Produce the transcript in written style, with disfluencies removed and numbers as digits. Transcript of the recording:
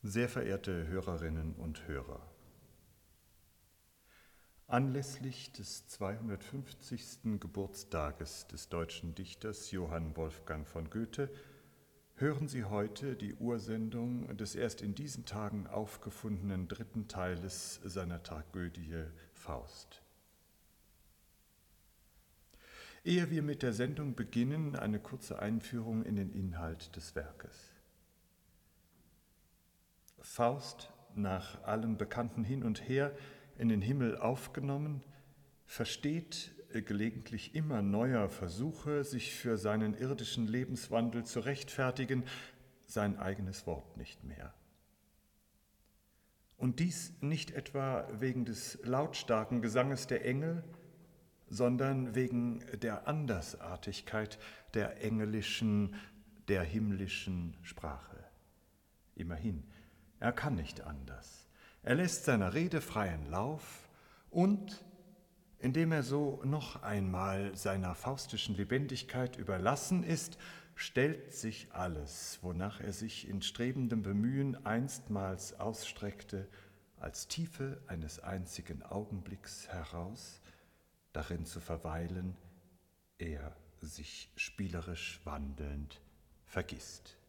Sehr verehrte Hörerinnen und Hörer, anlässlich des 250. Geburtstages des deutschen Dichters Johann Wolfgang von Goethe hören Sie heute die Ursendung des erst in diesen Tagen aufgefundenen dritten Teiles seiner Tragödie Faust. Ehe wir mit der Sendung beginnen, eine kurze Einführung in den Inhalt des Werkes. Faust, nach allem Bekannten hin und her in den Himmel aufgenommen, versteht gelegentlich immer neuer Versuche, sich für seinen irdischen Lebenswandel zu rechtfertigen, sein eigenes Wort nicht mehr. Und dies nicht etwa wegen des lautstarken Gesanges der Engel, sondern wegen der Andersartigkeit der engelischen, der himmlischen Sprache. Immerhin, er kann nicht anders. Er lässt seiner Rede freien Lauf und, indem er so noch einmal seiner faustischen Lebendigkeit überlassen ist, stellt sich alles, wonach er sich in strebendem Bemühen einstmals ausstreckte, als Tiefe eines einzigen Augenblicks heraus, darin zu verweilen, er sich spielerisch wandelnd vergisst.